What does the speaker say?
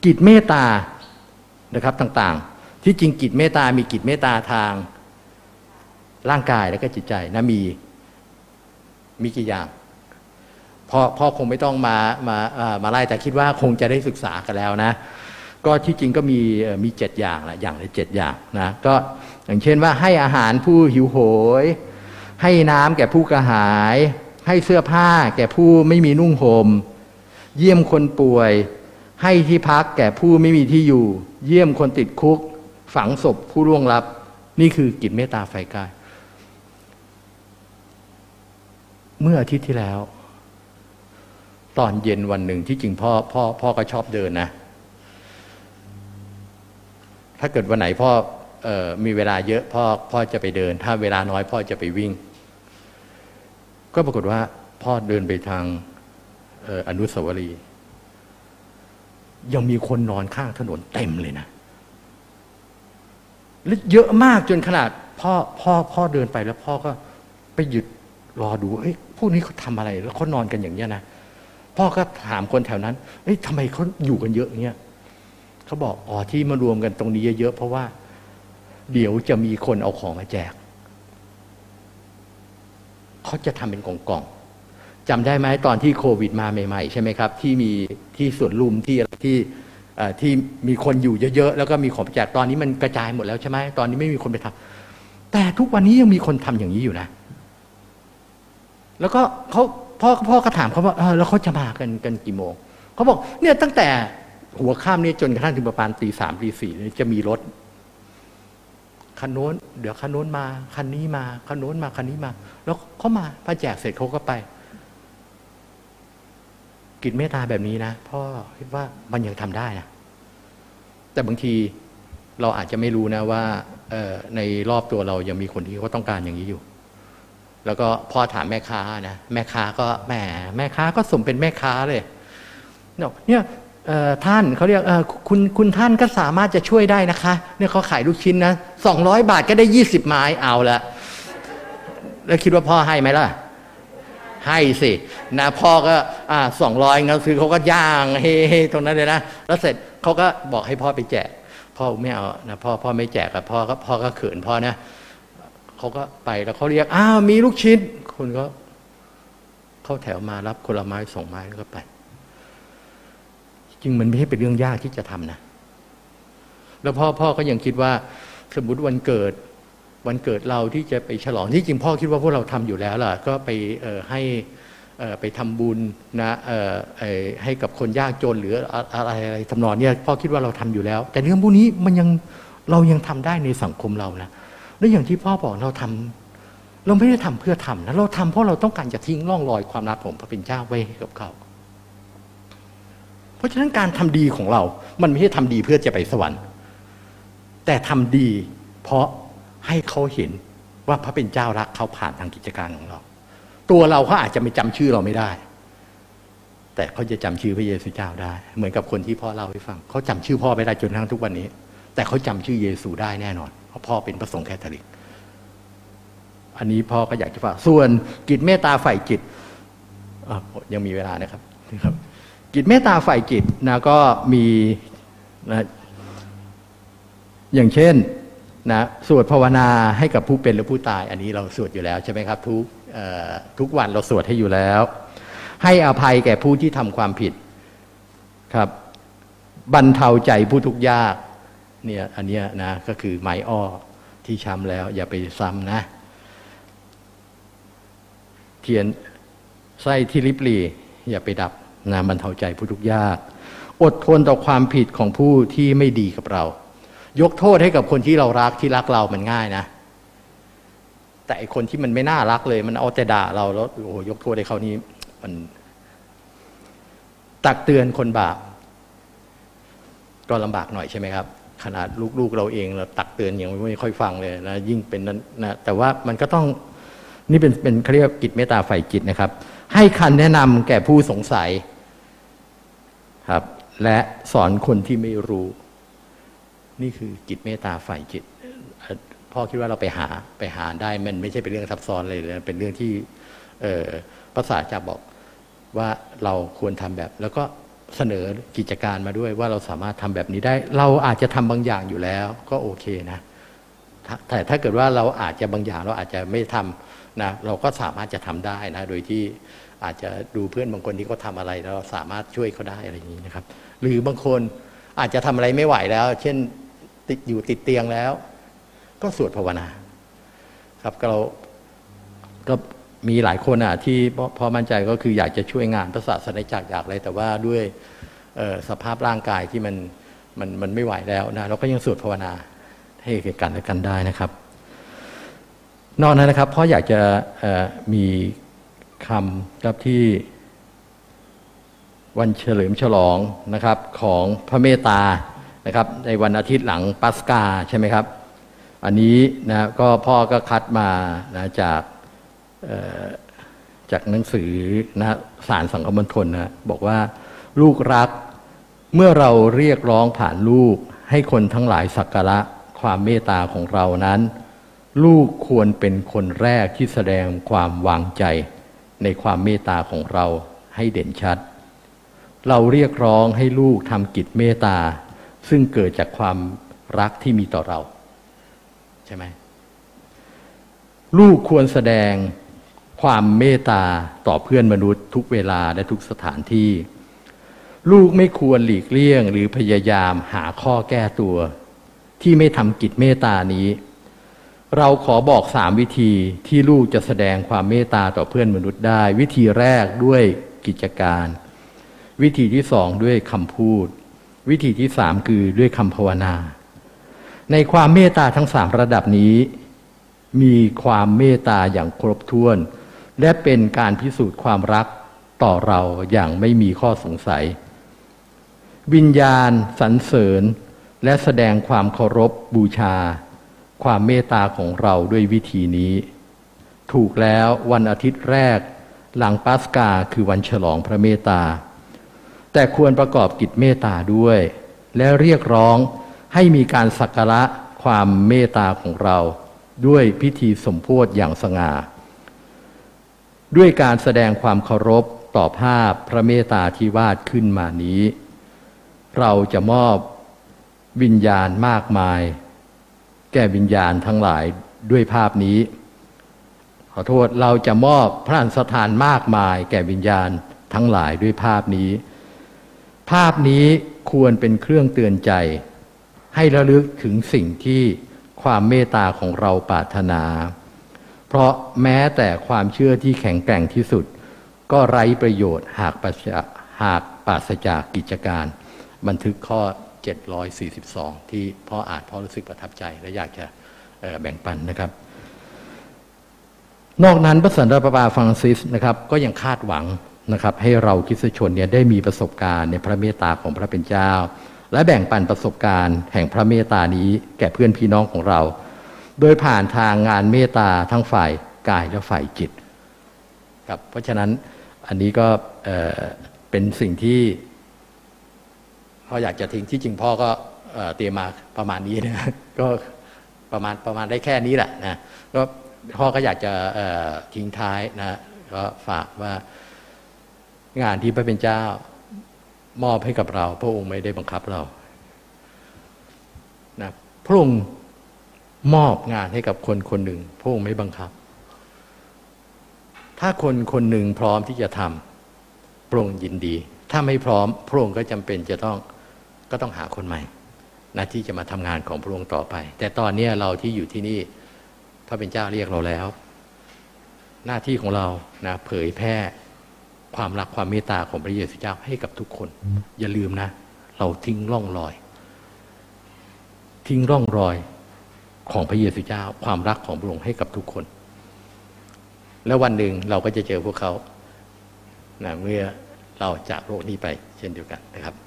กิจเมตตานะครับต่างๆที่จริงกิจเมตตามีกิจเมตตาทางร่างกายแล้วก็จิตใจนะมีกี่อย่างพ่อคงไม่ต้องมาไล่แต่คิดว่าคงจะได้ศึกษากันแล้วนะก็ที่จริงก็มี7อย่างละอย่างละ7อย่างนะก็อย่างเช่นว่าให้อาหารผู้หิวโหยให้น้ำแก่ผู้กระหายให้เสื้อผ้าแก่ผู้ไม่มีนุ่งห่มเยี่ยมคนป่วยให้ที่พักแก่ผู้ไม่มีที่อยู่เยี่ยมคนติดคุกฝังศพผู้ล่วงลับนี่คือกิจเมตตาฝ่ายกายเมื่ออาทิตย์ที่แล้วตอนเย็นวันหนึ่งที่จริงพ่อก็ชอบเดินนะถ้าเกิดวันไหนพ่อมีเวลาเยอะพ่อจะไปเดินถ้าเวลาน้อยพ่อจะไปวิ่งก็ปรากฏว่าพ่อเดินไปทางอนุสาวรีย์ยังมีคนนอนข้างถนนเต็มเลยนะและเยอะมากจนขนาดพ่อเดินไปแล้วพ่อก็ไปหยุดรอดูพวกนี้เขาทำอะไรแล้วเขานอนกันอย่างเนี้ยนะพ่อก็ถามคนแถวนั้นทำไมเขาอยู่กันเยอะอย่างเงี้ยเขาบอกที่มารวมกันตรงนี้เยอะๆเพราะว่าเดี๋ยวจะมีคนเอาของมาแจกเขาจะทำเป็นกล่องๆจำได้ไหมตอนที่โควิดมาใหม่ๆใช่ไหมครับที่มีที่สวนลุมที่มีคนอยู่เยอะๆแล้วก็มีของแจกตอนนี้มันกระจายหมดแล้วใช่ไหมตอนนี้ไม่มีคนไปทำแต่ทุกวันนี้ยังมีคนทำอย่างนี้อยู่นะแล้วก็พ่อก็ถามเขาว่าแล้วเขาจะมากันกี่โมงเขาบอกเนี่ยตั้งแต่หัวค่ำนี่จนกระทั่งถึงประมาณตี 3 ตี 4จะมีรถคันโน้นเดี๋ยวคันโน้นมาคันนี้มาคันโน้นมาคันนี้มาแล้วเขามาพอแจกเสร็จเขาก็ไปกิจเมตตาแบบนี้นะพ่อคิดว่ามันยังทำได้นะแต่บางทีเราอาจจะไม่รู้นะว่าในรอบตัวเรายังมีคนที่เขาต้องการอย่างนี้อยู่แล้วก็พ่อถามแม่ค้านะแม่ค้าก็แม่ค้าก็สมเป็นแม่ค้าเลยเนี่ยท่านเขาเรียกคุณท่านก็สามารถจะช่วยได้นะคะเนี่ยเขาขายลูกชิ้นนะ200 บาทก็ได้20 ไม้เอาละแล้วคิดว่าพ่อให้ไหมล่ะให้สินะพ่อก็200งั้นซื้อเขาก็ย่างเฮ้ตรงนั้นเลยนะแล้วเสร็จเขาก็บอกให้พ่อไปแจกพ่อไม่เอานะพ่อไม่แจกกับพ่อก็เขินพ่อนะเขาก็ไปแล้วเขาเรียกมีลูกชิ้นคนก็เข้าแถวมารับคนละไม้2 ไม้แล้วก็ไปจริงมันไม่ใช่เป็นเรื่องยากที่จะทำนะแล้วพ่อก็ยังคิดว่าสมมติวันเกิดเราที่จะไปฉลองที่จริงพ่อคิดว่าพวกเราทำอยู่แล้วล่ะก็ไปให้ไปทำบุญนะให้กับคนยากจนหรืออะไรทำนองนี้พ่อคิดว่าเราทำอยู่แล้วแต่เรื่องพวกนี้เรายังทำได้ในสังคมเรานะแล้วอย่างที่พ่อบอกเราไม่ได้ทำเพื่อทำนะเราทำเพราะเราต้องการจะทิ้งร่องรอยความรักของพระเป็นเจ้าไว้ให้กับเขาเพราะฉะนั้นการทำดีของเรามันไม่ใช่ทำดีเพื่อจะไปสวรรค์แต่ทำดีเพราะให้เขาเห็นว่าพระเป็นเจ้ารักเขาผ่านทางกิจการของเราตัวเราเขาอาจจะไม่จำชื่อเราไม่ได้แต่เขาจะจำชื่อพระเยซูเจ้าได้เหมือนกับคนที่พ่อเล่าให้ฟังเขาจำชื่อพ่อไม่ได้จนทั้งทุกวันนี้แต่เขาจำชื่อเยซูได้แน่นอนเพราะพ่อเป็นพระสงฆ์แคทอลิกอันนี้พ่อก็อยากจะฝากส่วนกิจเมตตาฝ่ายจิตยังมีเวลานะครับกิจเมตตาฝ่ายจิตนะก็มีนะอย่างเช่นนะสวดภาวนาให้กับผู้เป็นหรือผู้ตายอันนี้เราสวดอยู่แล้วใช่ไหมครับทุกวันเราสวดให้อยู่แล้วให้อภัยแก่ผู้ที่ทำความผิดครับบรรเทาใจผู้ทุกข์ยากเนี่ยอันเนี้ยนะก็คือไม้อ้อที่ช้ำแล้วอย่าไปซ้ำนะเทียนไส้ที่ริบหรี่อย่าไปดับนะบรรเทาใจผู้ทุกข์ยากอดทนต่อความผิดของผู้ที่ไม่ดีกับเรายกโทษให้กับคนที่เรารักที่รักเรามันง่ายนะแต่ไอคนที่มันไม่น่ารักเลยมันเอาแต่ด่าเราแล้วโอ้โหยกโทษให้เขานี่มันตักเตือนคนบาปก็ลำบากหน่อยใช่ไหมครับขนาดลูกเราเองเราตักเตือนยังไม่ค่อยฟังเลยนะยิ่งเป็นนั้นนะแต่ว่ามันก็ต้องนี่เป็นเขาเรียกกิจเมตตาฝ่ายจิตนะครับให้คำแนะนำแก่ผู้สงสัยครับและสอนคนที่ไม่รู้นี่คือกิจเมตตาฝ่ายจิตพ่อคิดว่าเราไปหาได้มันไม่ใช่เป็นเรื่องซับซ้อนเลยเป็นเรื่องที่พระศาสดาบอกว่าเราควรทำแบบแล้วก็เสนอกิจการมาด้วยว่าเราสามารถทำแบบนี้ได้เราอาจจะทำบางอย่างอยู่แล้วก็โอเคนะแต่ถ้าเกิดว่าเราอาจจะบางอย่างเราอาจจะไม่ทำนะเราก็สามารถจะทำได้นะโดยที่อาจจะดูเพื่อนบางคนที่เขาทำอะไรแล้วเราสามารถช่วยเขาได้อะไรอย่างนี้นะครับหรือบางคนอาจจะทำอะไรไม่ไหวแล้วเช่นติดเตียงแล้วก็สวดภาวนาครับก็มีหลายคนที่พอมั่นใจก็คืออยากจะช่วยงานพระศาสนาจักรอยากอะไรแต่ว่าด้วยสภาพร่างกายที่มันไม่ไหวแล้วนะเราก็ยังสวดภาวนาให้กันและกันได้นะครับนอกนั้นนะครับพ่ออยากจะมีคำครับที่วันเฉลิมฉลองนะครับของพระเมตตานะครับในวันอาทิตย์หลังปัสกาใช่ไหมครับอันนี้นะก็พ่อก็คัดมานะจากหนังสือนะสารสังคมณฑลนะบอกว่าลูกรักเมื่อเราเรียกร้องผ่านลูกให้คนทั้งหลายสักการะความเมตตาของเรานั้นลูกควรเป็นคนแรกที่แสดงความวางใจในความเมตตาของเราให้เด่นชัดเราเรียกร้องให้ลูกทำกิจเมตตาซึ่งเกิดจากความรักที่มีต่อเราใช่ไหมลูกควรแสดงความเมตตาต่อเพื่อนมนุษย์ทุกเวลาและทุกสถานที่ลูกไม่ควรหลีกเลี่ยงหรือพยายามหาข้อแก้ตัวที่ไม่ทำกิจเมตตานี้เราขอบอก3 วิธีที่ลูกจะแสดงความเมตตาต่อเพื่อนมนุษย์ได้วิธีแรกด้วยกิจการวิธีที่2ด้วยคำพูดวิธีที่3คือด้วยคำภาวนาในความเมตตาทั้ง3ระดับนี้มีความเมตตาอย่างครบถ้วนและเป็นการพิสูจน์ความรักต่อเราอย่างไม่มีข้อสงสัยวิญญาณสรรเสริญและแสดงความเคารพบูชาความเมตตาของเราด้วยวิธีนี้ถูกแล้ววันอาทิตย์แรกหลังปัสกาคือวันฉลองพระเมตตาแต่ควรประกอบกิจเมตตาด้วยและเรียกร้องให้มีการสักการะความเมตตาของเราด้วยพิธีสมโภชอย่างสง่าด้วยการแสดงความเคารพต่อภาพพระเมตตาที่วาดขึ้นมานี้เราจะมอบวิญญาณมากมายแก่วิญญาณทั้งหลายด้วยภาพนี้ขอโทษเราจะมอบพระอัญชทานมากมายแก่วิญญาณทั้งหลายด้วยภาพนี้ภาพนี้ควรเป็นเครื่องเตือนใจให้ระลึกถึงสิ่งที่ความเมตตาของเราปรารถนาเพราะแม้แต่ความเชื่อที่แข็งแกร่งที่สุดก็ไร้ประโยชน์หากปราศจากกิจการบันทึกข้อ742ที่พ่ออ่านพ่อรู้สึกประทับใจและอยากจะแบ่งปันนะครับนอกนั้นพระสันตะปาปาฟรังซิสนะครับก็ยังคาดหวังนะครับให้เราคริสตชนเนี่ยได้มีประสบการณ์ในพระเมตตาของพระเป็นเจ้าและแบ่งปันประสบการณ์แห่งพระเมตตานี้แก่เพื่อนพี่น้องของเราโดยผ่านทางงานเมตตาทั้งฝ่ายกายและฝ่ายจิตครับเพราะฉะนั้นอันนี้ก็เป็นสิ่งที่พ่ออยากจะทิ้งที่จริงพ่อก็เตรียมมาประมาณนี้นะก็ประมาณได้แค่นี้แหละนะก็พ่อก็อยากจะทิ้งท้ายนะก็ฝากว่างานที่พระเป็นเจ้ามอบให้กับเราพระองค์ไม่ได้บังคับเรานะพระองค์มอบงานให้กับคนคนหนึ่งพระองค์ไม่บังคับถ้าคนคนหนึ่งพร้อมที่จะทำพระองค์ยินดีถ้าไม่พร้อมพระองค์ก็จำเป็นจะต้องหาคนใหม่นะที่จะมาทำงานของพระองค์ต่อไปแต่ตอนนี้เราที่อยู่ที่นี่พระเป็นเจ้าเรียกเราแล้วหน้าที่ของเรานะเผยแพร่ความรักความเมตตาของพระเยซูเจ้าให้กับทุกคนอย่าลืมนะเราทิ้งร่องรอยของพระเยซูเจ้าความรักของพระองค์ให้กับทุกคนแล้ววันหนึ่งเราก็จะเจอพวกเขานะเมื่อเราจากโลกนี้ไปเช่นเดียวกันนะครับ